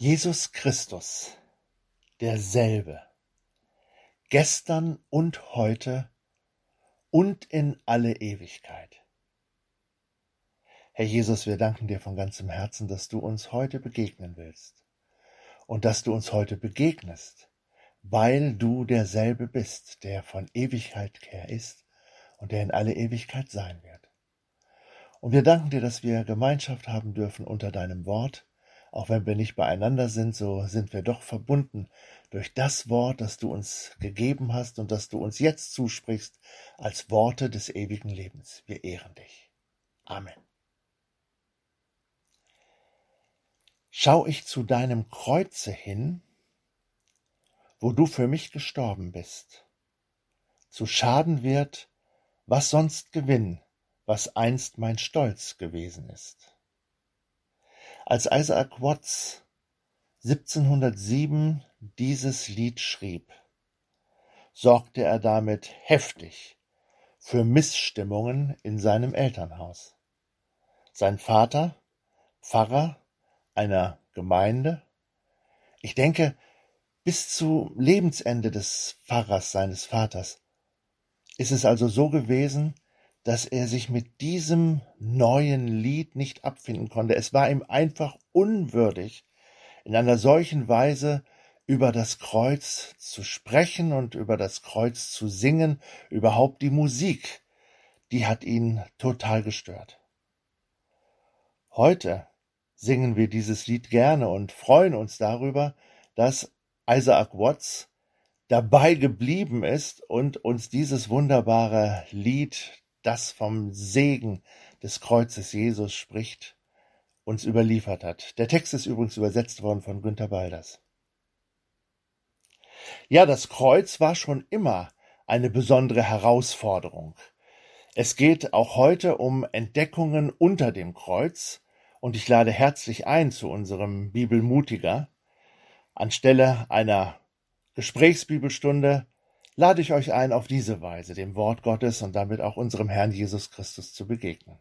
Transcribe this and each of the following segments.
Jesus Christus, derselbe, gestern und heute und in alle Ewigkeit. Herr Jesus, wir danken dir von ganzem Herzen, dass du uns heute begegnen willst und dass du uns heute begegnest, weil du derselbe bist, der von Ewigkeit her ist und der in alle Ewigkeit sein wird. Und wir danken dir, dass wir Gemeinschaft haben dürfen unter deinem Wort. Auch wenn wir nicht beieinander sind, so sind wir doch verbunden durch das Wort, das du uns gegeben hast und das du uns jetzt zusprichst als Worte des ewigen Lebens. Wir ehren dich. Amen. Schau ich zu deinem Kreuze hin, wo du für mich gestorben bist. Zu Schaden wird, was sonst Gewinn, was einst mein Stolz gewesen ist. Als Isaac Watts 1707 dieses Lied schrieb, sorgte er damit heftig für Missstimmungen in seinem Elternhaus. Sein Vater, Pfarrer einer Gemeinde, ich denke, bis zu Lebensende des Pfarrers seines Vaters, ist es also so gewesen, dass er sich mit diesem neuen Lied nicht abfinden konnte. Es war ihm einfach unwürdig, in einer solchen Weise über das Kreuz zu sprechen und über das Kreuz zu singen. Überhaupt die Musik, die hat ihn total gestört. Heute singen wir dieses Lied gerne und freuen uns darüber, dass Isaac Watts dabei geblieben ist und uns dieses wunderbare Lied, das vom Segen des Kreuzes Jesus spricht, uns überliefert hat. Der Text ist übrigens übersetzt worden von Günter Balders. Ja, das Kreuz war schon immer eine besondere Herausforderung. Es geht auch heute um Entdeckungen unter dem Kreuz und ich lade herzlich ein zu unserem Bibelmutiger. Anstelle einer Gesprächsbibelstunde lade ich euch ein, auf diese Weise dem Wort Gottes und damit auch unserem Herrn Jesus Christus zu begegnen.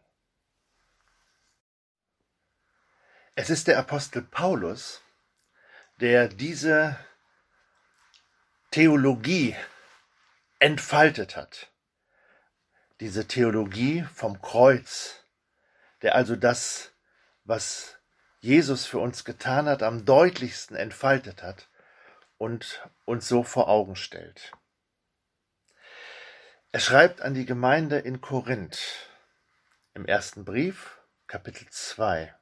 Es ist der Apostel Paulus, der diese Theologie entfaltet hat. Diese Theologie vom Kreuz, der also das, was Jesus für uns getan hat, am deutlichsten entfaltet hat und uns so vor Augen stellt. Er schreibt an die Gemeinde in Korinth im ersten Brief, Kapitel 2.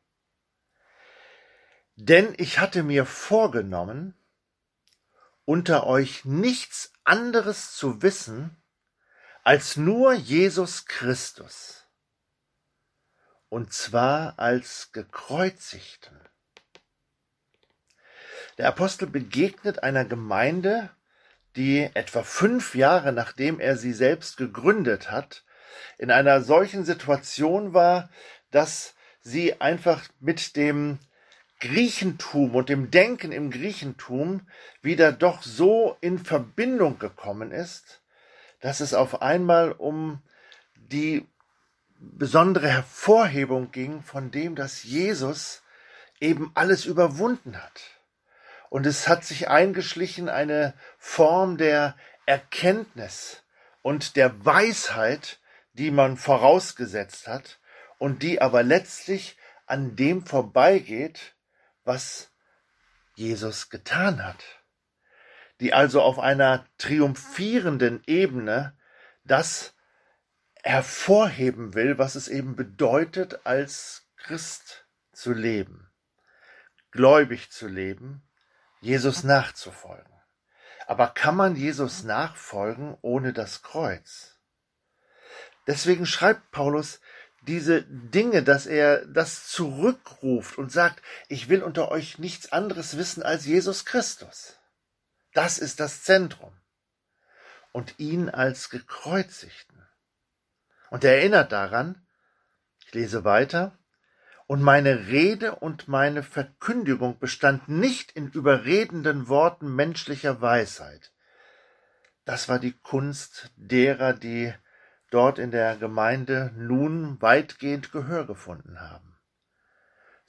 Denn ich hatte mir vorgenommen, unter euch nichts anderes zu wissen, als nur Jesus Christus, und zwar als Gekreuzigten. Der Apostel begegnet einer Gemeinde, die etwa 5 Jahre, nachdem er sie selbst gegründet hat, in einer solchen Situation war, dass sie einfach mit dem Griechentum und dem Denken im Griechentum wieder doch so in Verbindung gekommen ist, dass es auf einmal um die besondere Hervorhebung ging von dem, dass Jesus eben alles überwunden hat. Und es hat sich eingeschlichen eine Form der Erkenntnis und der Weisheit, die man vorausgesetzt hat und die aber letztlich an dem vorbeigeht, was Jesus getan hat. Die also auf einer triumphierenden Ebene das hervorheben will, was es eben bedeutet, als Christ zu leben, gläubig zu leben, Jesus nachzufolgen. Aber kann man Jesus nachfolgen ohne das Kreuz? Deswegen schreibt Paulus diese Dinge, dass er das zurückruft und sagt, ich will unter euch nichts anderes wissen als Jesus Christus. Das ist das Zentrum. Und ihn als Gekreuzigten. Und er erinnert daran, ich lese weiter, und meine Rede und meine Verkündigung bestand nicht in überredenden Worten menschlicher Weisheit. Das war die Kunst derer, die dort in der Gemeinde nun weitgehend Gehör gefunden haben.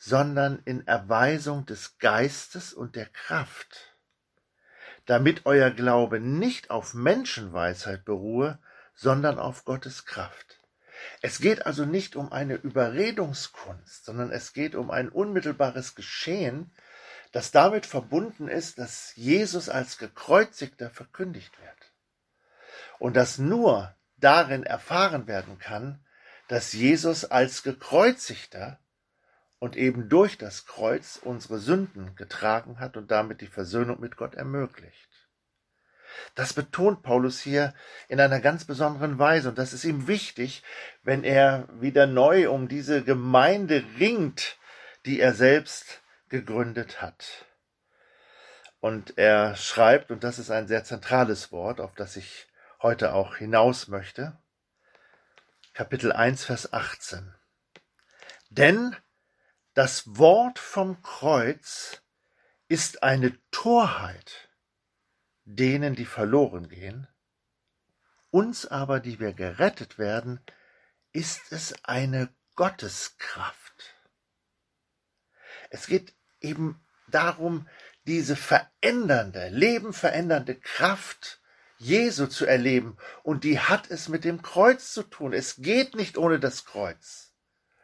sondern in Erweisung des Geistes und der Kraft, damit euer Glaube nicht auf Menschenweisheit beruhe, sondern auf Gottes Kraft. Es geht also nicht um eine Überredungskunst, sondern es geht um ein unmittelbares Geschehen, das damit verbunden ist, dass Jesus als Gekreuzigter verkündigt wird und das nur darin erfahren werden kann, dass Jesus als Gekreuzigter und eben durch das Kreuz unsere Sünden getragen hat und damit die Versöhnung mit Gott ermöglicht. Das betont Paulus hier in einer ganz besonderen Weise und das ist ihm wichtig, wenn er wieder neu um diese Gemeinde ringt, die er selbst gegründet hat. Und er schreibt, und das ist ein sehr zentrales Wort, auf das ich heute auch hinaus möchte, Kapitel 1, Vers 18. Denn das Wort vom Kreuz ist eine Torheit denen, die verloren gehen, uns aber, die wir gerettet werden, ist es eine Gotteskraft. Es geht eben darum, diese verändernde, lebenverändernde Kraft Jesu zu erleben, und die hat es mit dem Kreuz zu tun. Es geht nicht ohne das Kreuz.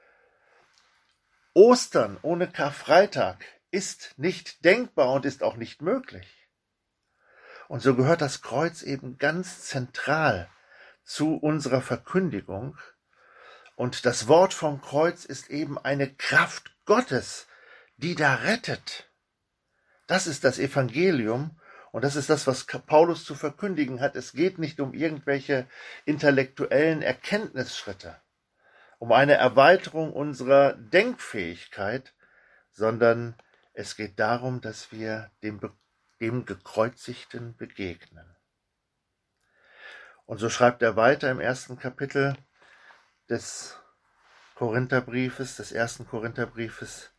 Ostern ohne Karfreitag ist nicht denkbar und ist auch nicht möglich. Und so gehört das Kreuz eben ganz zentral zu unserer Verkündigung. Und das Wort vom Kreuz ist eben eine Kraft Gottes, die da rettet. Das ist das Evangelium und das ist das, was Paulus zu verkündigen hat. Es geht nicht um irgendwelche intellektuellen Erkenntnisschritte, um eine Erweiterung unserer Denkfähigkeit, sondern es geht darum, dass wir dem Gekreuzigten begegnen. Und so schreibt er weiter im ersten Kapitel des ersten Korintherbriefes: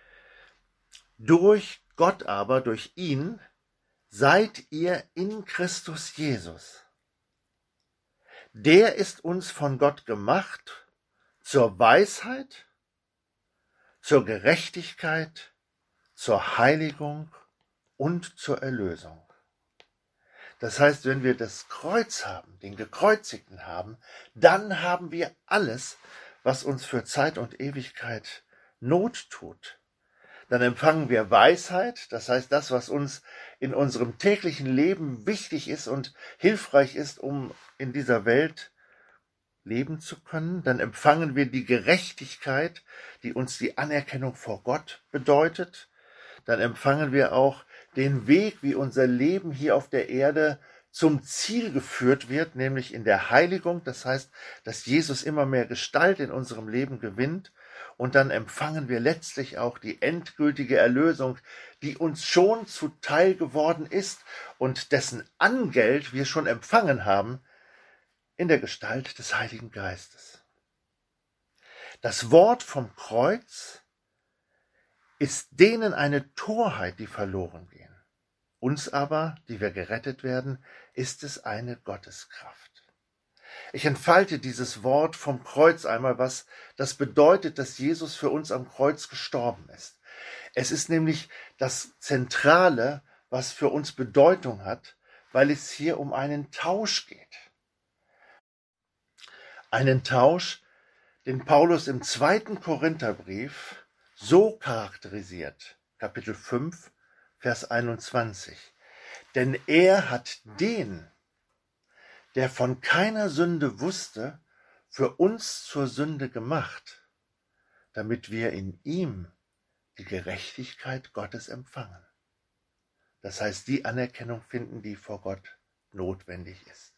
Durch Gott aber, durch ihn, seid ihr in Christus Jesus. Der ist uns von Gott gemacht zur Weisheit, zur Gerechtigkeit, zur Heiligung und zur Erlösung. Das heißt, wenn wir das Kreuz haben, den Gekreuzigten haben, dann haben wir alles, was uns für Zeit und Ewigkeit Not tut. Dann empfangen wir Weisheit, das heißt das, was uns in unserem täglichen Leben wichtig ist und hilfreich ist, um in dieser Welt leben zu können. Dann empfangen wir die Gerechtigkeit, die uns die Anerkennung vor Gott bedeutet. Dann empfangen wir auch den Weg, wie unser Leben hier auf der Erde zum Ziel geführt wird, nämlich in der Heiligung. Das heißt, dass Jesus immer mehr Gestalt in unserem Leben gewinnt. Und dann empfangen wir letztlich auch die endgültige Erlösung, die uns schon zuteil geworden ist und dessen Angeld wir schon empfangen haben in der Gestalt des Heiligen Geistes. Das Wort vom Kreuz ist denen eine Torheit, die verloren gehen. Uns aber, die wir gerettet werden, ist es eine Gotteskraft. Ich entfalte dieses Wort vom Kreuz einmal, was das bedeutet, dass Jesus für uns am Kreuz gestorben ist. Es ist nämlich das Zentrale, was für uns Bedeutung hat, weil es hier um einen Tausch geht. Einen Tausch, den Paulus im 2. Korintherbrief so charakterisiert, Kapitel 5, Vers 21. Denn er hat den, der von keiner Sünde wusste, für uns zur Sünde gemacht, damit wir in ihm die Gerechtigkeit Gottes empfangen. Das heißt, die Anerkennung finden, die vor Gott notwendig ist.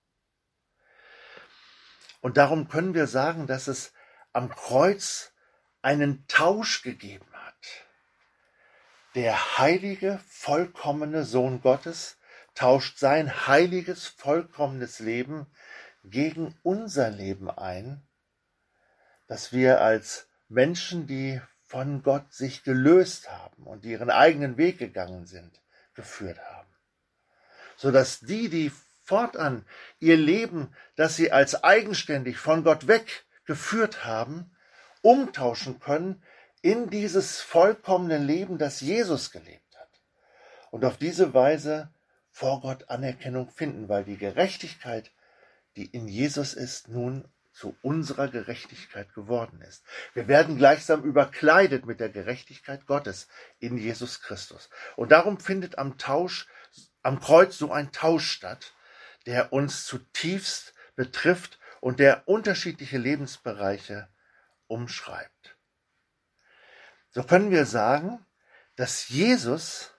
Und darum können wir sagen, dass es am Kreuz einen Tausch gegeben hat. Der heilige, vollkommene Sohn Gottes tauscht sein heiliges, vollkommenes Leben gegen unser Leben ein, das wir als Menschen, die von Gott sich gelöst haben und die ihren eigenen Weg gegangen sind, geführt haben. Sodass die fortan ihr Leben, das sie als eigenständig von Gott weg geführt haben, umtauschen können in dieses vollkommene Leben, das Jesus gelebt hat. Und auf diese Weise vor Gott Anerkennung finden, weil die Gerechtigkeit, die in Jesus ist, nun zu unserer Gerechtigkeit geworden ist. Wir werden gleichsam überkleidet mit der Gerechtigkeit Gottes in Jesus Christus. Und darum findet am Kreuz so ein Tausch statt, der uns zutiefst betrifft und der unterschiedliche Lebensbereiche umschreibt. So können wir sagen, dass Jesus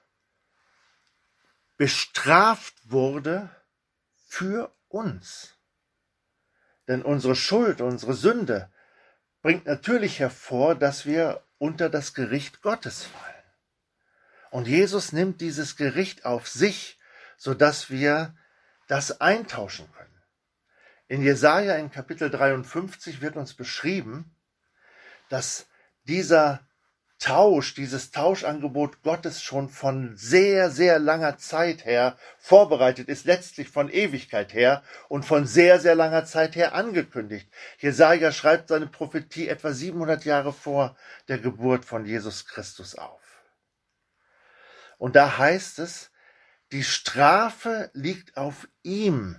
bestraft wurde für uns. Denn unsere Schuld, unsere Sünde bringt natürlich hervor, dass wir unter das Gericht Gottes fallen. Und Jesus nimmt dieses Gericht auf sich, sodass wir das eintauschen können. In Jesaja in Kapitel 53 wird uns beschrieben, dass dieses Tauschangebot Gottes schon von sehr, sehr langer Zeit her vorbereitet ist, letztlich von Ewigkeit her und von sehr, sehr langer Zeit her angekündigt. Jesaja schreibt seine Prophetie etwa 700 Jahre vor der Geburt von Jesus Christus auf. Und da heißt es, die Strafe liegt auf ihm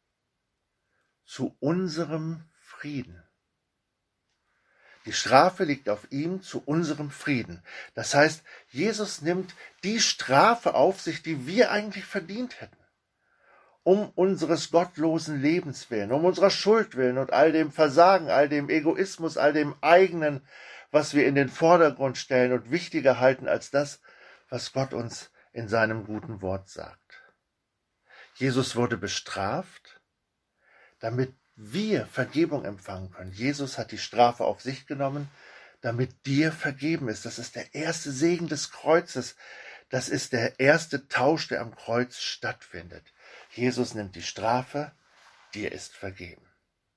zu unserem Frieden. Die Strafe liegt auf ihm zu unserem Frieden. Das heißt, Jesus nimmt die Strafe auf sich, die wir eigentlich verdient hätten. Um unseres gottlosen Lebens willen, um unserer Schuld willen und all dem Versagen, all dem Egoismus, all dem eigenen, was wir in den Vordergrund stellen und wichtiger halten als das, was Gott uns in seinem guten Wort sagt. Jesus wurde bestraft, damit wir Vergebung empfangen können. Jesus hat die Strafe auf sich genommen, damit dir vergeben ist. Das ist der erste Segen des Kreuzes. Das ist der erste Tausch, der am Kreuz stattfindet. Jesus nimmt die Strafe, dir ist vergeben.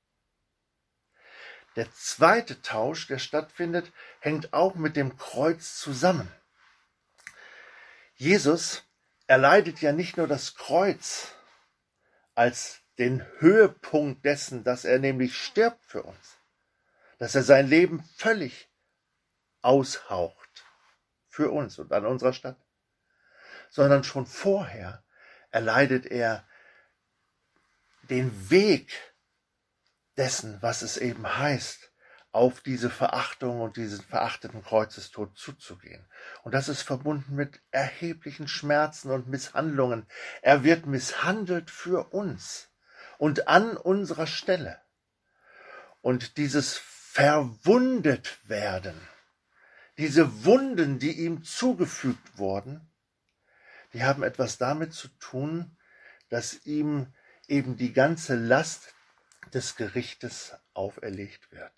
Der zweite Tausch, der stattfindet, hängt auch mit dem Kreuz zusammen. Jesus erleidet ja nicht nur das Kreuz als den Höhepunkt dessen, dass er nämlich stirbt für uns, dass er sein Leben völlig aushaucht für uns und an unserer Stadt, sondern schon vorher erleidet er den Weg dessen, was es eben heißt, auf diese Verachtung und diesen verachteten Kreuzestod zuzugehen. Und das ist verbunden mit erheblichen Schmerzen und Misshandlungen. Er wird misshandelt für uns und an unserer Stelle. Und dieses verwundet werden, diese Wunden, die ihm zugefügt wurden, die haben etwas damit zu tun, dass ihm eben die ganze Last des Gerichtes auferlegt wird.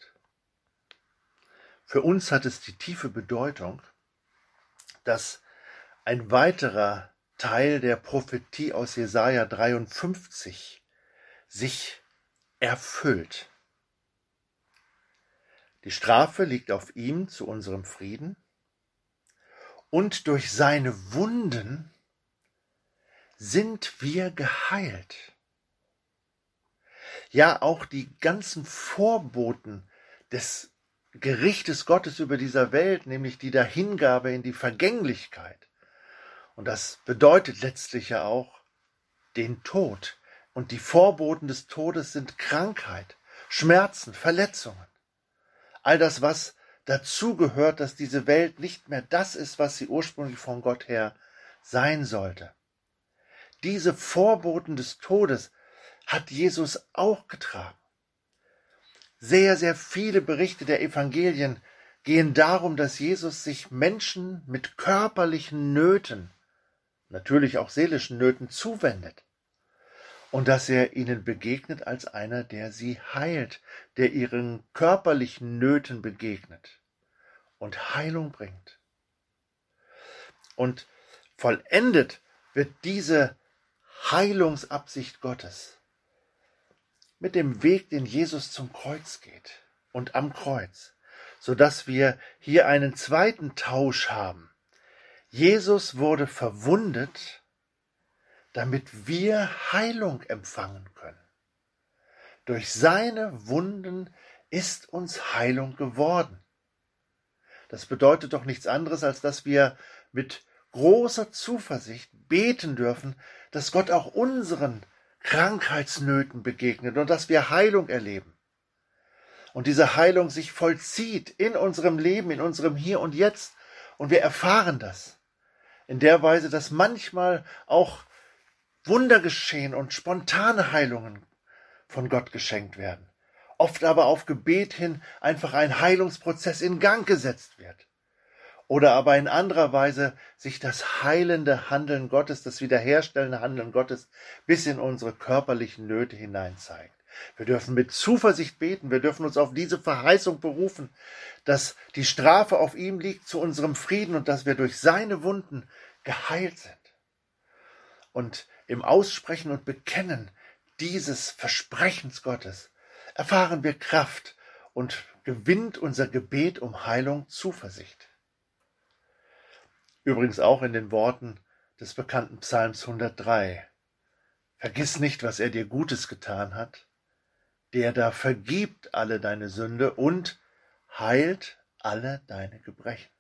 Für uns hat es die tiefe Bedeutung, dass ein weiterer Teil der Prophetie aus Jesaja 53 sich erfüllt. Die Strafe liegt auf ihm zu unserem Frieden und durch seine Wunden sind wir geheilt. Ja, auch die ganzen Vorboten des Gerichtes Gottes über dieser Welt, nämlich die Dahingabe in die Vergänglichkeit. Und das bedeutet letztlich ja auch den Tod. Und die Vorboten des Todes sind Krankheit, Schmerzen, Verletzungen. All das, was dazugehört, dass diese Welt nicht mehr das ist, was sie ursprünglich von Gott her sein sollte. Diese Vorboten des Todes hat Jesus auch getragen. Sehr, sehr viele Berichte der Evangelien gehen darum, dass Jesus sich Menschen mit körperlichen Nöten, natürlich auch seelischen Nöten, zuwendet. Und dass er ihnen begegnet als einer, der sie heilt, der ihren körperlichen Nöten begegnet und Heilung bringt. Und vollendet wird diese Heilungsabsicht Gottes mit dem Weg, den Jesus zum Kreuz geht und am Kreuz, sodass wir hier einen zweiten Tausch haben. Jesus wurde verwundet, damit wir Heilung empfangen können. Durch seine Wunden ist uns Heilung geworden. Das bedeutet doch nichts anderes, als dass wir mit großer Zuversicht beten dürfen, dass Gott auch unseren Krankheitsnöten begegnet und dass wir Heilung erleben. Und diese Heilung sich vollzieht in unserem Leben, in unserem Hier und Jetzt. Und wir erfahren das in der Weise, dass manchmal auch Wunder geschehen und spontane Heilungen von Gott geschenkt werden. Oft aber auf Gebet hin einfach ein Heilungsprozess in Gang gesetzt wird. Oder aber in anderer Weise sich das heilende Handeln Gottes, das wiederherstellende Handeln Gottes bis in unsere körperlichen Nöte hinein zeigt. Wir dürfen mit Zuversicht beten, wir dürfen uns auf diese Verheißung berufen, dass die Strafe auf ihm liegt zu unserem Frieden und dass wir durch seine Wunden geheilt sind. Und im Aussprechen und Bekennen dieses Versprechens Gottes erfahren wir Kraft und gewinnt unser Gebet um Heilung Zuversicht. Übrigens auch in den Worten des bekannten Psalms 103. Vergiss nicht, was er dir Gutes getan hat, der da vergibt alle deine Sünde und heilt alle deine Gebrechen.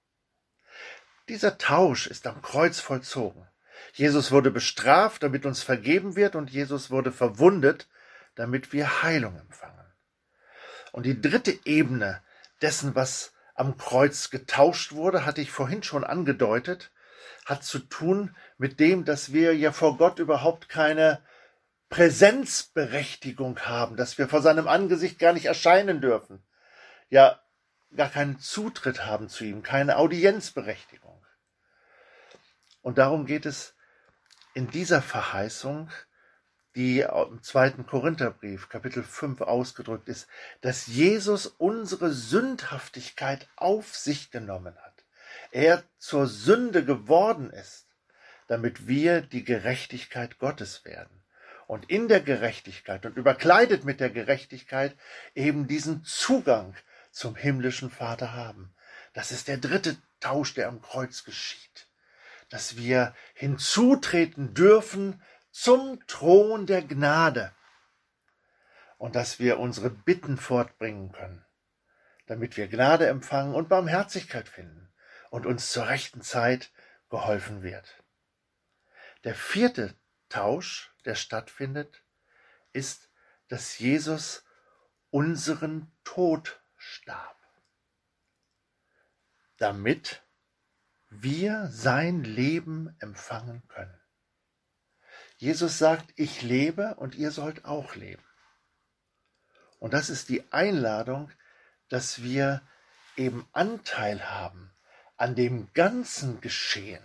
Dieser Tausch ist am Kreuz vollzogen. Jesus wurde bestraft, damit uns vergeben wird, und Jesus wurde verwundet, damit wir Heilung empfangen. Und die dritte Ebene dessen, was am Kreuz getauscht wurde, hatte ich vorhin schon angedeutet, hat zu tun mit dem, dass wir ja vor Gott überhaupt keine Präsenzberechtigung haben, dass wir vor seinem Angesicht gar nicht erscheinen dürfen, ja gar keinen Zutritt haben zu ihm, keine Audienzberechtigung. Und darum geht es in dieser Verheißung, die im 2. Korintherbrief, Kapitel 5 ausgedrückt ist, dass Jesus unsere Sündhaftigkeit auf sich genommen hat. Er zur Sünde geworden ist, damit wir die Gerechtigkeit Gottes werden. Und in der Gerechtigkeit und überkleidet mit der Gerechtigkeit eben diesen Zugang zum himmlischen Vater haben. Das ist der dritte Tausch, der am Kreuz geschieht. Dass wir hinzutreten dürfen zum Thron der Gnade und dass wir unsere Bitten fortbringen können, damit wir Gnade empfangen und Barmherzigkeit finden und uns zur rechten Zeit geholfen wird. Der vierte Tausch, der stattfindet, ist, dass Jesus unseren Tod starb, damit wir sein Leben empfangen können. Jesus sagt, ich lebe und ihr sollt auch leben. Und das ist die Einladung, dass wir eben Anteil haben an dem ganzen Geschehen.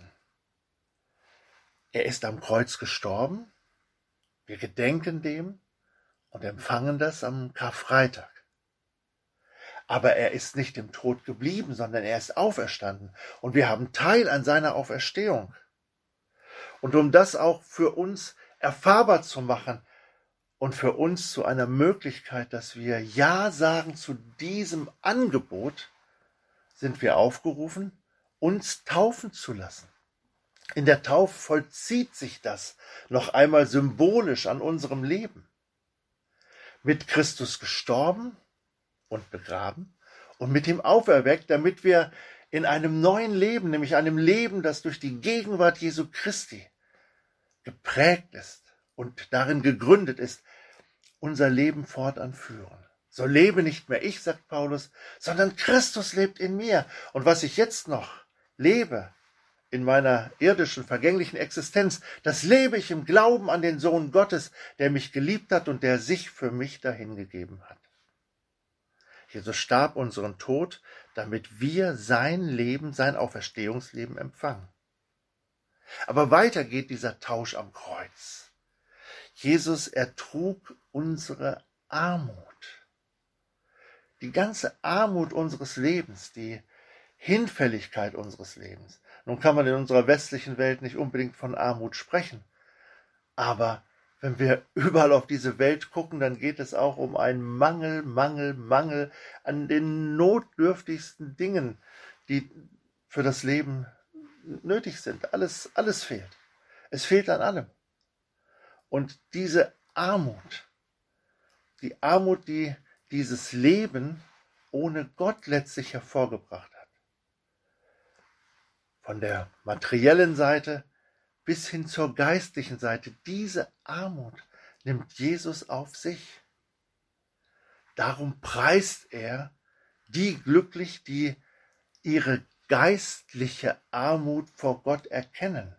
Er ist am Kreuz gestorben, wir gedenken dem und empfangen das am Karfreitag. Aber er ist nicht im Tod geblieben, sondern er ist auferstanden und wir haben Teil an seiner Auferstehung. Und um das auch für uns erfahrbar zu machen und für uns zu einer Möglichkeit, dass wir Ja sagen zu diesem Angebot, sind wir aufgerufen, uns taufen zu lassen. In der Taufe vollzieht sich das noch einmal symbolisch an unserem Leben. Mit Christus gestorben und begraben und mit ihm auferweckt, damit wir in einem neuen Leben, nämlich einem Leben, das durch die Gegenwart Jesu Christi geprägt ist und darin gegründet ist, unser Leben fortan führen. So lebe nicht mehr ich, sagt Paulus, sondern Christus lebt in mir. Und was ich jetzt noch lebe in meiner irdischen, vergänglichen Existenz, das lebe ich im Glauben an den Sohn Gottes, der mich geliebt hat und der sich für mich dahingegeben hat. Jesus starb unseren Tod, damit wir sein Leben, sein Auferstehungsleben empfangen. Aber weiter geht dieser Tausch am Kreuz. Jesus ertrug unsere Armut. Die ganze Armut unseres Lebens, die Hinfälligkeit unseres Lebens. Nun kann man in unserer westlichen Welt nicht unbedingt von Armut sprechen, aber wenn wir überall auf diese Welt gucken, dann geht es auch um einen Mangel an den notdürftigsten Dingen, die für das Leben nötig sind. Alles fehlt. Es fehlt an allem. Und diese Armut, die Armut, die dieses Leben ohne Gott letztlich hervorgebracht hat, von der materiellen Seite bis hin zur geistlichen Seite. Diese Armut nimmt Jesus auf sich. Darum preist er die glücklich, die ihre geistliche Armut vor Gott erkennen,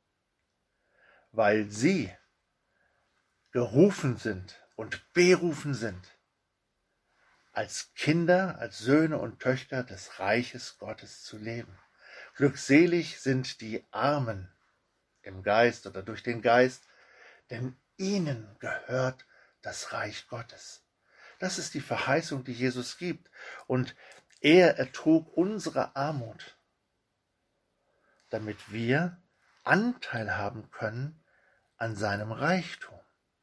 weil sie gerufen sind und berufen sind, als Kinder, als Söhne und Töchter des Reiches Gottes zu leben. Glückselig sind die Armen im Geist oder durch den Geist, denn ihnen gehört das Reich Gottes. Das ist die Verheißung, die Jesus gibt. Und er ertrug unsere Armut, damit wir Anteil haben können an seinem Reichtum.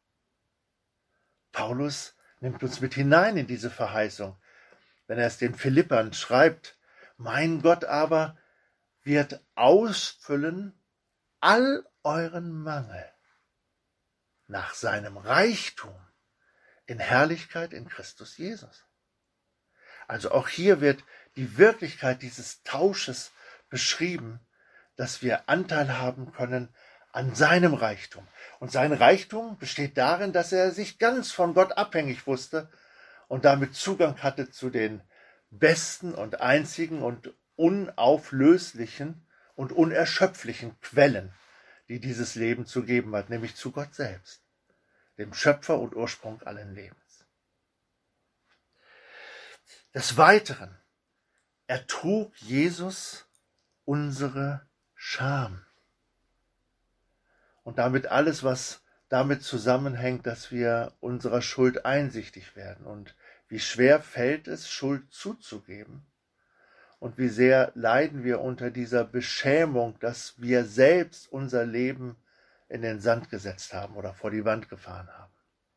Paulus nimmt uns mit hinein in diese Verheißung, wenn er es den Philippern schreibt: Mein Gott aber wird ausfüllen all euren Mangel nach seinem Reichtum in Herrlichkeit in Christus Jesus. Also auch hier wird die Wirklichkeit dieses Tausches beschrieben, dass wir Anteil haben können an seinem Reichtum. Und sein Reichtum besteht darin, dass er sich ganz von Gott abhängig wusste und damit Zugang hatte zu den besten und einzigen und unauflöslichen und unerschöpflichen Quellen, die dieses Leben zu geben hat, nämlich zu Gott selbst, dem Schöpfer und Ursprung allen Lebens. Des Weiteren ertrug Jesus unsere Scham. Und damit alles, was damit zusammenhängt, dass wir unserer Schuld einsichtig werden. Und wie schwer fällt es, Schuld zuzugeben? Und wie sehr leiden wir unter dieser Beschämung, dass wir selbst unser Leben in den Sand gesetzt haben oder vor die Wand gefahren haben.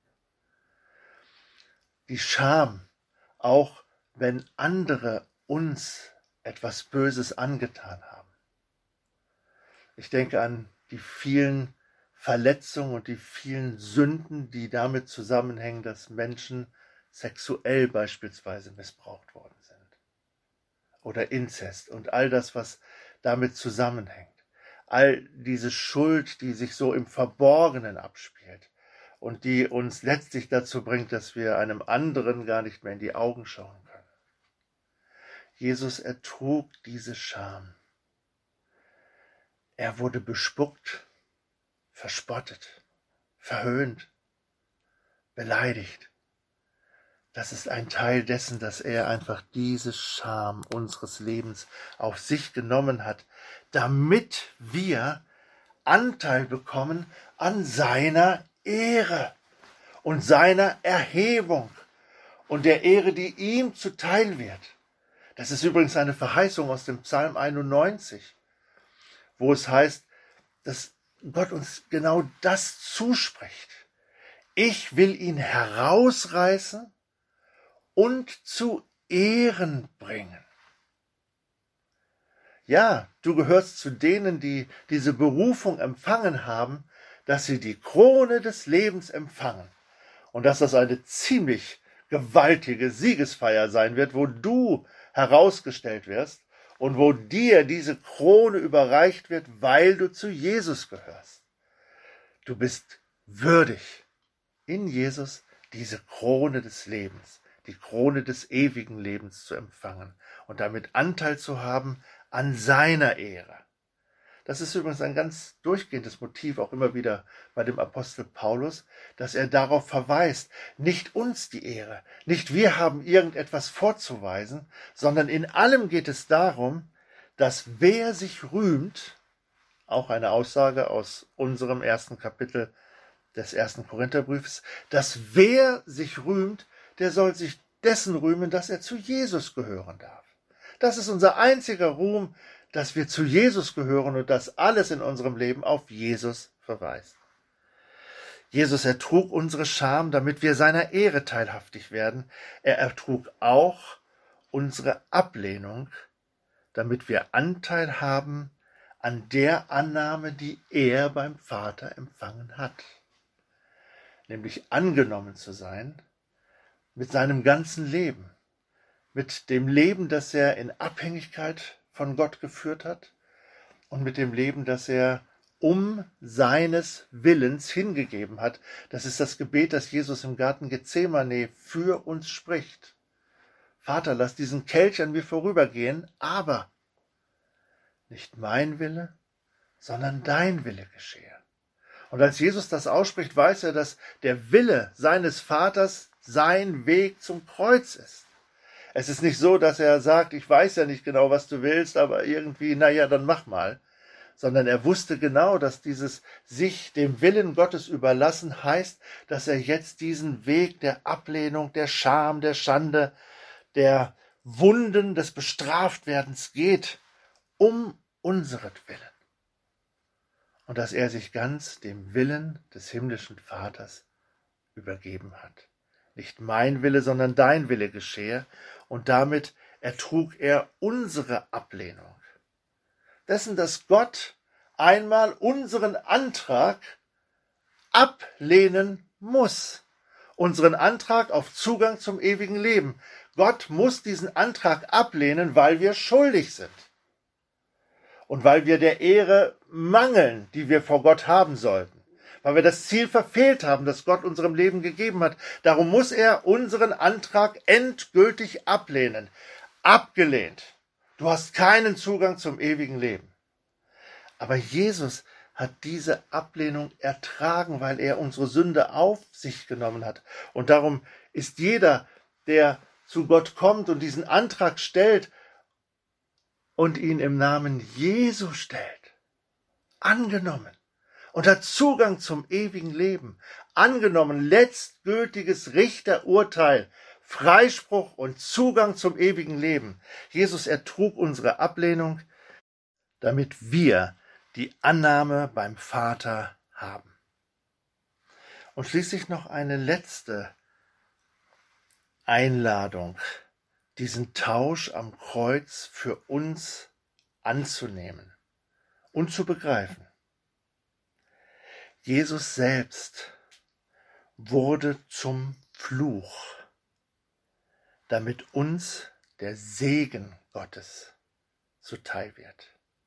Die Scham, auch wenn andere uns etwas Böses angetan haben. Ich denke an die vielen Verletzungen und die vielen Sünden, die damit zusammenhängen, dass Menschen sexuell beispielsweise missbraucht worden sind. Oder Inzest und all das, was damit zusammenhängt. All diese Schuld, die sich so im Verborgenen abspielt und die uns letztlich dazu bringt, dass wir einem anderen gar nicht mehr in die Augen schauen können. Jesus ertrug diese Scham. Er wurde bespuckt, verspottet, verhöhnt, beleidigt. Das ist ein Teil dessen, dass er einfach diese Scham unseres Lebens auf sich genommen hat, damit wir Anteil bekommen an seiner Ehre und seiner Erhebung und der Ehre, die ihm zuteil wird. Das ist übrigens eine Verheißung aus dem Psalm 91, wo es heißt, dass Gott uns genau das zuspricht. Ich will ihn herausreißen und zu Ehren bringen. Ja, du gehörst zu denen, die diese Berufung empfangen haben, dass sie die Krone des Lebens empfangen. Und dass das eine ziemlich gewaltige Siegesfeier sein wird, wo du herausgestellt wirst und wo dir diese Krone überreicht wird, weil du zu Jesus gehörst. Du bist würdig, in Jesus diese Krone des Lebens, die Krone des ewigen Lebens zu empfangen und damit Anteil zu haben an seiner Ehre. Das ist übrigens ein ganz durchgehendes Motiv, auch immer wieder bei dem Apostel Paulus, dass er darauf verweist, nicht uns die Ehre, nicht wir haben irgendetwas vorzuweisen, sondern in allem geht es darum, dass wer sich rühmt, auch eine Aussage aus unserem ersten Kapitel des 1. Korintherbriefs, dass wer sich rühmt, der soll sich dessen rühmen, dass er zu Jesus gehören darf. Das ist unser einziger Ruhm, dass wir zu Jesus gehören und dass alles in unserem Leben auf Jesus verweist. Jesus ertrug unsere Scham, damit wir seiner Ehre teilhaftig werden. Er ertrug auch unsere Ablehnung, damit wir Anteil haben an der Annahme, die er beim Vater empfangen hat. Nämlich angenommen zu sein mit seinem ganzen Leben, mit dem Leben, das er in Abhängigkeit von Gott geführt hat und mit dem Leben, das er um seines Willens hingegeben hat. Das ist das Gebet, das Jesus im Garten Gethsemane für uns spricht. Vater, lass diesen Kelch an mir vorübergehen, aber nicht mein Wille, sondern dein Wille geschehe. Und als Jesus das ausspricht, weiß er, dass der Wille seines Vaters sein Weg zum Kreuz ist. Es ist nicht so, dass er sagt, ich weiß ja nicht genau, was du willst, aber irgendwie, naja, dann mach mal. Sondern er wusste genau, dass dieses sich dem Willen Gottes überlassen heißt, dass er jetzt diesen Weg der Ablehnung, der Scham, der Schande, der Wunden des Bestraftwerdens geht, um unseretwillen. Und dass er sich ganz dem Willen des himmlischen Vaters übergeben hat. Nicht mein Wille, sondern dein Wille geschehe, und damit ertrug er unsere Ablehnung. Dessen, dass Gott einmal unseren Antrag ablehnen muss. Unseren Antrag auf Zugang zum ewigen Leben. Gott muss diesen Antrag ablehnen, weil wir schuldig sind. Und weil wir der Ehre mangeln, die wir vor Gott haben sollten. Weil wir das Ziel verfehlt haben, das Gott unserem Leben gegeben hat. Darum muss er unseren Antrag endgültig ablehnen. Abgelehnt. Du hast keinen Zugang zum ewigen Leben. Aber Jesus hat diese Ablehnung ertragen, weil er unsere Sünde auf sich genommen hat. Und darum ist jeder, der zu Gott kommt und diesen Antrag stellt und ihn im Namen Jesu stellt, angenommen und hat Zugang zum ewigen Leben, angenommen, letztgültiges Richterurteil, Freispruch und Zugang zum ewigen Leben. Jesus ertrug unsere Ablehnung, damit wir die Annahme beim Vater haben. Und schließlich noch eine letzte Einladung, diesen Tausch am Kreuz für uns anzunehmen und zu begreifen. Jesus selbst wurde zum Fluch, damit uns der Segen Gottes zuteil wird.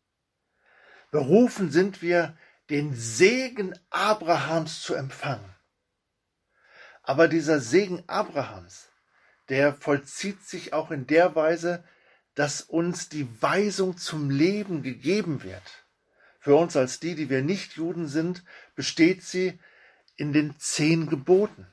Berufen sind wir, den Segen Abrahams zu empfangen. Aber dieser Segen Abrahams, der vollzieht sich auch in der Weise, dass uns die Weisung zum Leben gegeben wird. Für uns als die wir nicht Juden sind, besteht sie in den 10 Geboten.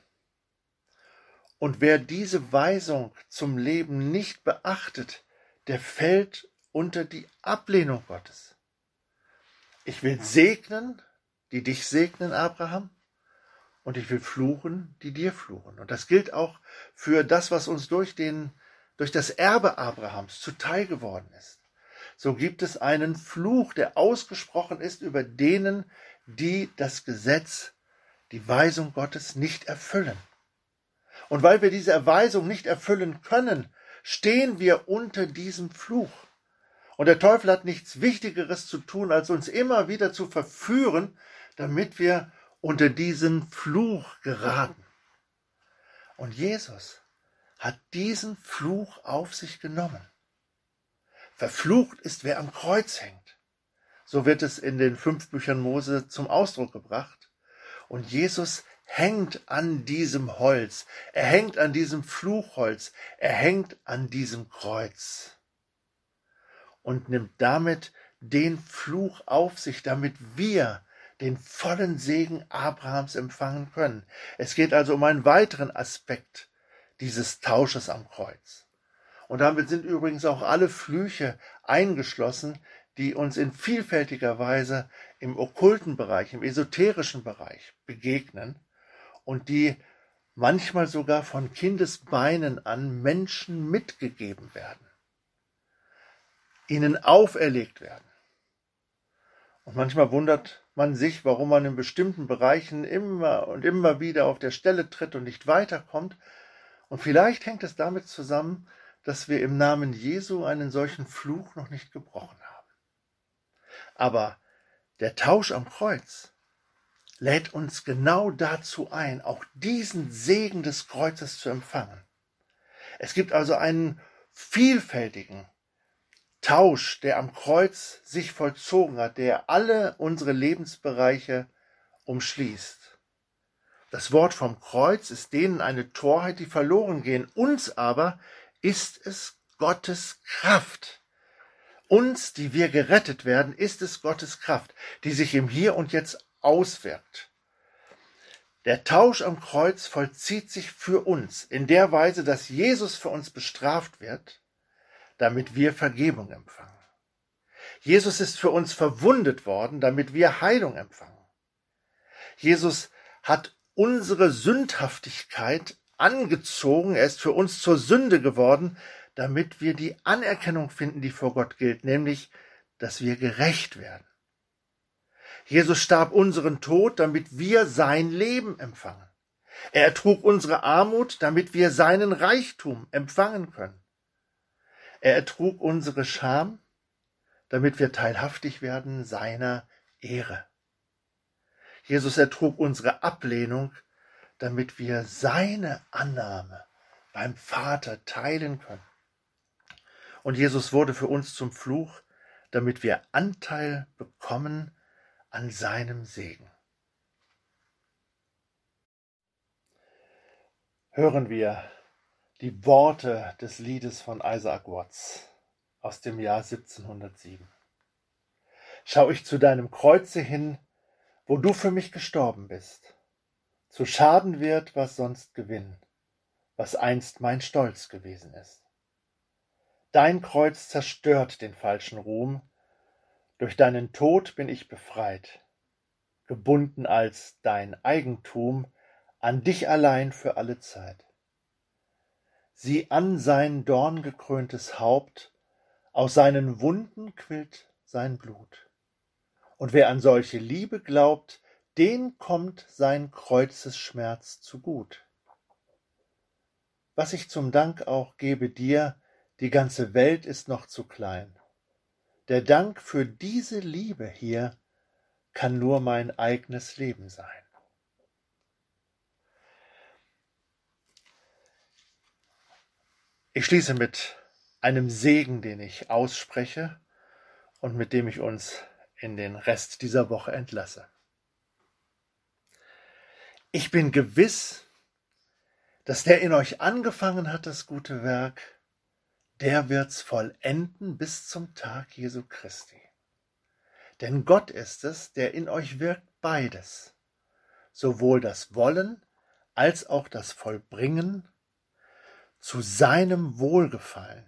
Und wer diese Weisung zum Leben nicht beachtet, der fällt unter die Ablehnung Gottes. Ich will segnen, die dich segnen, Abraham, und ich will fluchen, die dir fluchen. Und das gilt auch für das, was uns durch das Erbe Abrahams zuteil geworden ist. So gibt es einen Fluch, der ausgesprochen ist über denen, die das Gesetz, die Weisung Gottes nicht erfüllen. Und weil wir diese Weisung nicht erfüllen können, stehen wir unter diesem Fluch. Und der Teufel hat nichts Wichtigeres zu tun, als uns immer wieder zu verführen, damit wir unter diesen Fluch geraten. Und Jesus hat diesen Fluch auf sich genommen. Verflucht ist, wer am Kreuz hängt. So wird es in den 5 Büchern Mose zum Ausdruck gebracht. Und Jesus hängt an diesem Holz. Er hängt an diesem Fluchholz. Er hängt an diesem Kreuz. Und nimmt damit den Fluch auf sich, damit wir den vollen Segen Abrahams empfangen können. Es geht also um einen weiteren Aspekt dieses Tausches am Kreuz. Und damit sind übrigens auch alle Flüche eingeschlossen, die uns in vielfältiger Weise im okkulten Bereich, im esoterischen Bereich begegnen und die manchmal sogar von Kindesbeinen an Menschen mitgegeben werden, ihnen auferlegt werden. Und manchmal wundert man sich, warum man in bestimmten Bereichen immer und immer wieder auf der Stelle tritt und nicht weiterkommt. Und vielleicht hängt es damit zusammen, dass wir im Namen Jesu einen solchen Fluch noch nicht gebrochen haben. Aber der Tausch am Kreuz lädt uns genau dazu ein, auch diesen Segen des Kreuzes zu empfangen. Es gibt also einen vielfältigen Tausch, der am Kreuz sich vollzogen hat, der alle unsere Lebensbereiche umschließt. Das Wort vom Kreuz ist denen eine Torheit, die verloren gehen. Uns aber ist es Gottes Kraft. Uns, die wir gerettet werden, ist es Gottes Kraft, die sich im Hier und Jetzt auswirkt. Der Tausch am Kreuz vollzieht sich für uns in der Weise, dass Jesus für uns bestraft wird, damit wir Vergebung empfangen. Jesus ist für uns verwundet worden, damit wir Heilung empfangen. Jesus hat unsere Sündhaftigkeit angezogen, er ist für uns zur Sünde geworden, damit wir die Anerkennung finden, die vor Gott gilt, nämlich, dass wir gerecht werden. Jesus starb unseren Tod, damit wir sein Leben empfangen. Er ertrug unsere Armut, damit wir seinen Reichtum empfangen können. Er ertrug unsere Scham, damit wir teilhaftig werden seiner Ehre. Jesus ertrug unsere Ablehnung, damit wir seine Annahme beim Vater teilen können. Und Jesus wurde für uns zum Fluch, damit wir Anteil bekommen an seinem Segen. Hören wir die Worte des Liedes von Isaac Watts aus dem Jahr 1707. Schau ich zu deinem Kreuze hin, wo du für mich gestorben bist. Zu Schaden wird, was sonst Gewinn, was einst mein Stolz gewesen ist. Dein Kreuz zerstört den falschen Ruhm, durch deinen Tod bin ich befreit, gebunden als dein Eigentum an dich allein für alle Zeit. Sieh an sein dorngekröntes Haupt, aus seinen Wunden quillt sein Blut. Und wer an solche Liebe glaubt, den kommt sein Kreuzesschmerz zugut. Was ich zum Dank auch gebe dir, die ganze Welt ist noch zu klein. Der Dank für diese Liebe hier kann nur mein eigenes Leben sein. Ich schließe mit einem Segen, den ich ausspreche und mit dem ich uns in den Rest dieser Woche entlasse. Ich bin gewiss, dass der in euch angefangen hat, das gute Werk, der wird's vollenden bis zum Tag Jesu Christi. Denn Gott ist es, der in euch wirkt beides, sowohl das Wollen als auch das Vollbringen zu seinem Wohlgefallen.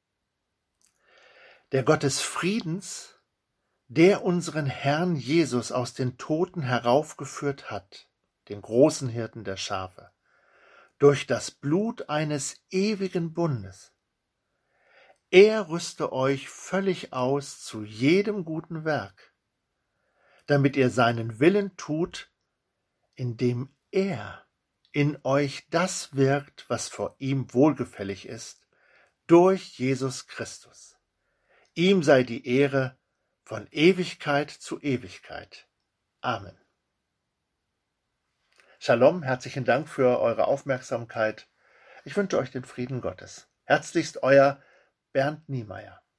Der Gott des Friedens, der unseren Herrn Jesus aus den Toten heraufgeführt hat, den großen Hirten der Schafe, durch das Blut eines ewigen Bundes. Er rüste euch völlig aus zu jedem guten Werk, damit ihr seinen Willen tut, indem er in euch das wirkt, was vor ihm wohlgefällig ist, durch Jesus Christus. Ihm sei die Ehre von Ewigkeit zu Ewigkeit. Amen. Shalom, herzlichen Dank für eure Aufmerksamkeit. Ich wünsche euch den Frieden Gottes. Herzlichst euer Bernd Niemeyer.